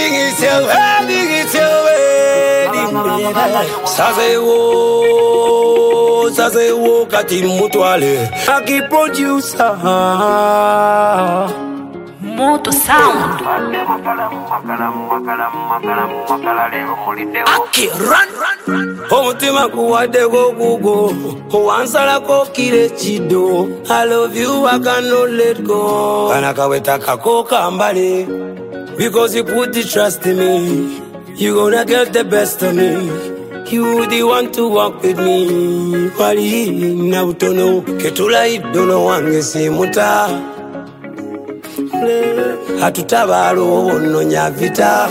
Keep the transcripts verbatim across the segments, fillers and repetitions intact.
wedding is your wedding, it's your wedding, baby. Saze wo, saze wo kati mutwale. Aki producer. Moto Sound. Aki run, run, run. Omutima kuwade go gugo. Owansala ko kire chido. I love you, I cannot let go. Anakaweta kako kambale. Because you put the trust in me. You gonna get the best of me. You the one to walk with me. Wali na utono. Ketula idono wange si muta. Hatutabalo ono nyavita.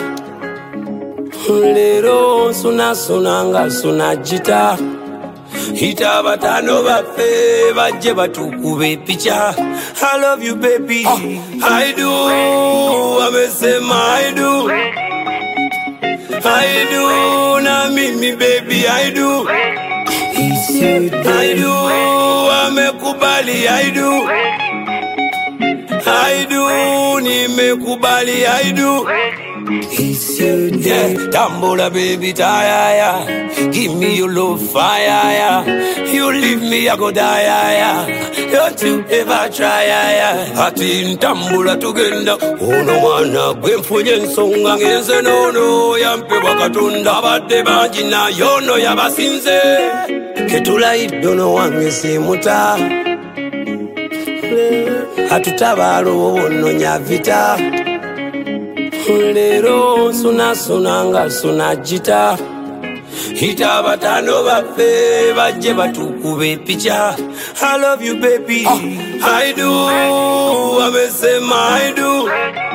Lero suna sunanga suna jita. Hita batano bafe baje batukube picha. I love you baby, oh. I do. Amesema I do, I do. Na mimi baby I do, he said I do. Amekubali I do, I do. Nimekubali I do. He said, yeah, Tambola baby, tire, yeah. Give me your love, fire, yeah. You leave me, I go die, yeah. Don't you ever try, yeah. Hati in Tambola together. Oh no, man, I'm for you, song against the no, no. Yampe wakatunda, but the bajina, yo no, yabasinze. Ketula idono wange si muta. Hatutabalo ono nyavita. Lero suna sunanga suna jita. Hita batano bafe baje batukube picha. I love you baby, oh. I do. Amesema I do,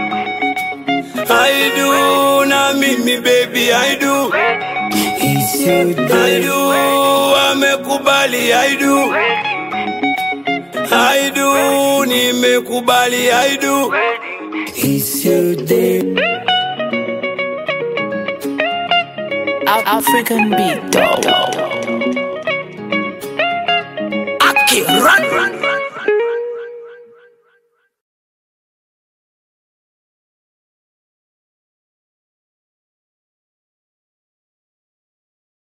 I do. Na mimi baby I do, he said I do. Amekubali I do, I do. Nimekubali I do, he said that. African beat, dog. Aki run.